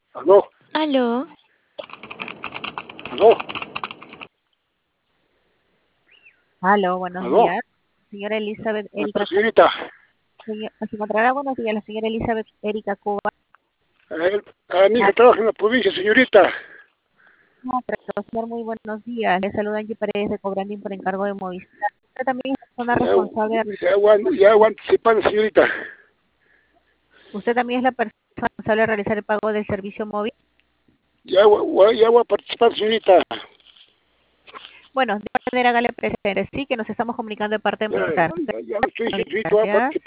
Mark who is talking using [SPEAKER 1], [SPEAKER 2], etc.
[SPEAKER 1] Aló,
[SPEAKER 2] Aló,
[SPEAKER 1] aló,
[SPEAKER 3] Aló, buenos
[SPEAKER 1] aló.
[SPEAKER 3] días. Señora Elizabeth
[SPEAKER 1] ¿Cómo está,
[SPEAKER 3] Erika Cuba.
[SPEAKER 1] señorita?
[SPEAKER 3] Se encontrará buenos días la señora Elizabeth Erika Cuba.
[SPEAKER 1] Mi
[SPEAKER 3] Ah,
[SPEAKER 1] hija trabaja en la provincia, señorita.
[SPEAKER 3] no, pero señor, muy buenos días. Le saluda Angie Paredes de Cobrandín por encargo de Movistar. Usted también es persona
[SPEAKER 1] Ya,
[SPEAKER 3] responsable de
[SPEAKER 1] ya voy anticipando, señorita.
[SPEAKER 3] usted también es la persona responsable de realizar el pago del servicio móvil.
[SPEAKER 1] Ya voy a participar, señorita.
[SPEAKER 3] Bueno, de manera hágale presente, sí, que nos estamos comunicando de parte de
[SPEAKER 1] Ya,
[SPEAKER 3] Movistar.
[SPEAKER 1] ya lo estoy diciendo, señorita, voy a
[SPEAKER 3] Gracias.
[SPEAKER 1] participar.